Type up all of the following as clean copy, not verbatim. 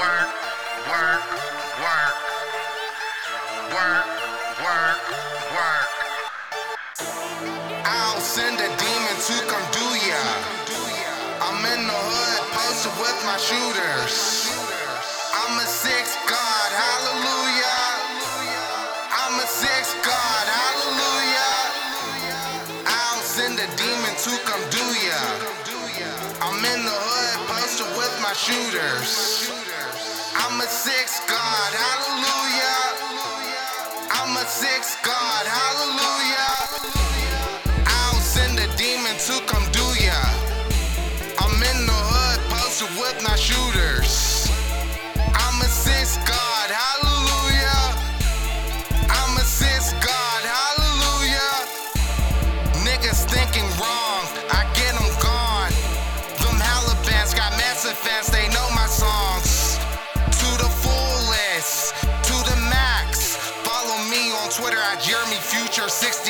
work, work, work, work, work, work. I'll send a demon to come do ya. I'm in the hood, posted with my shooters. I'm a six god, hallelujah. I'm a six god, hallelujah. I'll send a demon to come do ya. I'm in the hood, posted with my shooters. I'm a six god, hallelujah. I'm a six god, hallelujah. I'll send a demon to come do ya. I'm in the hood, posted with my shooters. I'm a six god, hallelujah. I'm a six god, hallelujah. Niggas thinking wrong, I get them gone. Them Halibans got massive fans, they know my songs. To the fullest, to the max. Follow me on Twitter at Jeremy Future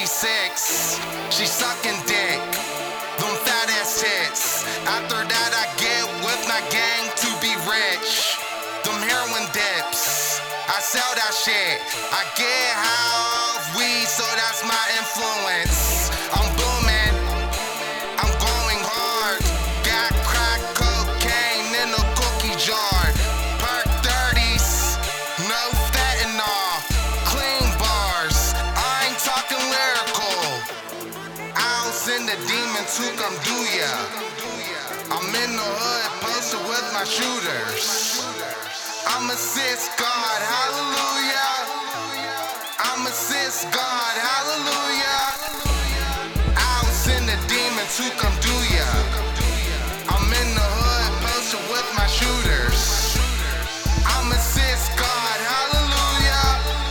66. She sucking dick, them fat ass tits. After that I get with my gang to be rich. Them heroin dips, I sell that shit. I get high off weed, so that's my influence. I'm booming, I'm going hard. Got crack cocaine in a cookie jar. Perk 30s, no fentanyl, clean bars. I ain't talking lyrical. I'll send a demon to come do ya. I'm in the hood, posted with my shooters. I'm a sis god, hallelujah. I'm a sis god, hallelujah. I'll send a demon to come do ya. I'm in the hood, posted with my shooters. I'm a sis god, hallelujah.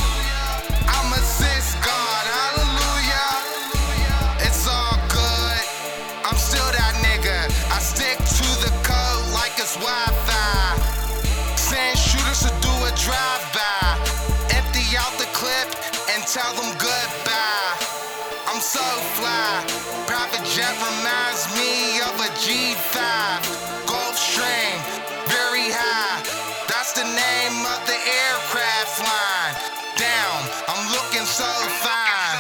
I'm a sis god, hallelujah. It's all good, I'm still that nigga. I stick to the code like it's Wi-Fi. Send shooters to do a drive-by. Empty out the clip and tell them goodbye. I'm so fly. Private jet reminds me of a G5. Gulfstream, very high. That's the name of the aircraft flying. Down, I'm looking so fine.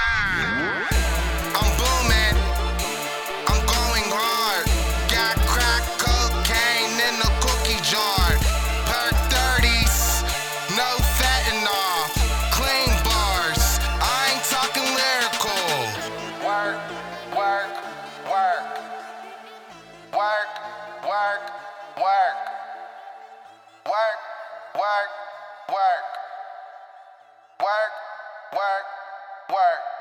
I'm booming, I'm going hard. Got crack cocaine in a cookie jar. Perk 30s, no fentanyl, clean bars. I ain't talking lyrical. Work, work, work. Work, work, work. Work, work, work. Work, work, work.